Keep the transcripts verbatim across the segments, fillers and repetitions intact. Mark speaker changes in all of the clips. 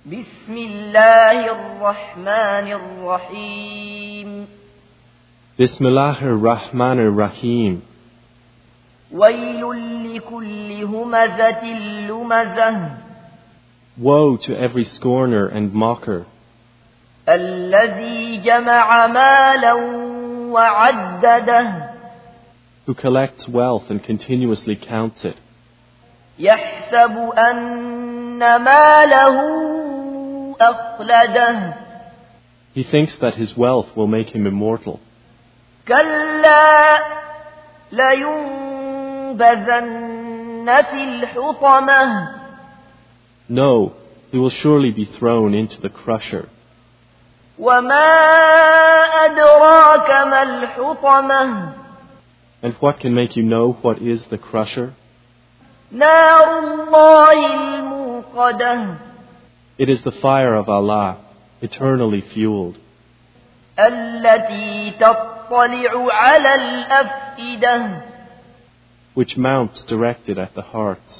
Speaker 1: بسم الله الرحمن الرحيم
Speaker 2: Bismillahir Rahmanir Rahim.
Speaker 1: ويل لكل همزة لمزة
Speaker 2: Woe to every scorner and mocker,
Speaker 1: الذي جمع مالا وعدده
Speaker 2: who collects wealth and continuously counts it,
Speaker 1: يحسب أن ماله أخلده
Speaker 2: he thinks that his wealth will make him immortal.
Speaker 1: كلا لينبذن في الحطمة
Speaker 2: No, he will surely be thrown into the crusher.
Speaker 1: وما أدراك ما الحطمة
Speaker 2: And what can make you know what is the crusher?
Speaker 1: نار الله الموقدة
Speaker 2: It is the fire of Allah, eternally fueled,
Speaker 1: التي تطلع على الأفئدة
Speaker 2: which mounts directed at the hearts.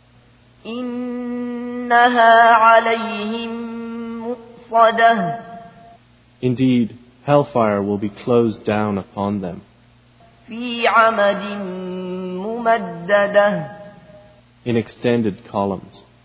Speaker 1: إنها عليهم مؤصدة
Speaker 2: Indeed, hellfire will be closed down upon them
Speaker 1: في عمد ممددة
Speaker 2: in extended columns.